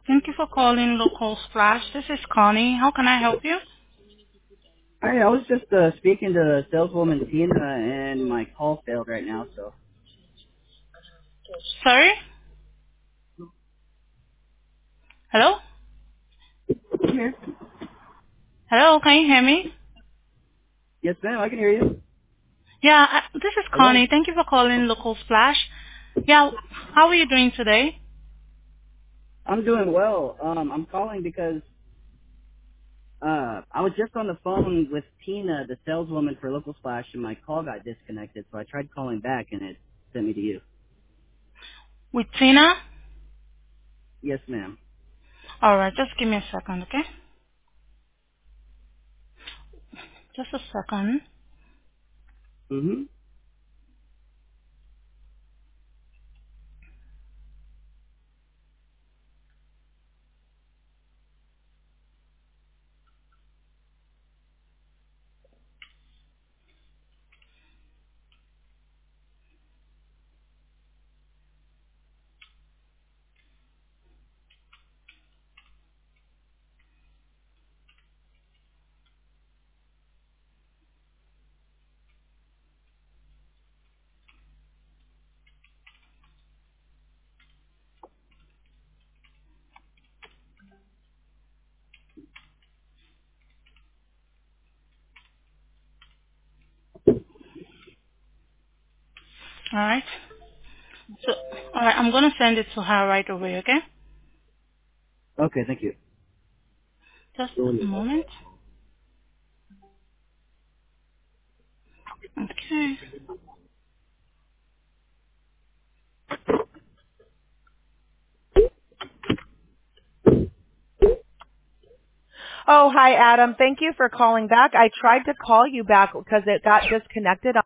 Thank you for calling Local Splash. This is Connie. How can I help you? Hi, I was just speaking to saleswoman Tina, and my call failed right now. So Sorry? Hello? I'm here. Hello, can you hear me? Yes, ma'am. I can hear you. Yeah, this is Hello. Connie. Thank you for calling Local Splash. Yeah, how are you doing today? I'm doing well. I'm calling because I was just on the phone with Tina, the saleswoman for Local Splash, and my call got disconnected. So I tried calling back, and it sent me to you. With Tina? Yes, ma'am. Alright, just give me a second, okay? Just a second. Mm-hmm. Alright. So, alright, I'm gonna send it to her right away, okay? Okay, thank you. Just a moment. Okay. Oh, hi, Adam. Thank you for calling back. I tried to call you back because it got disconnected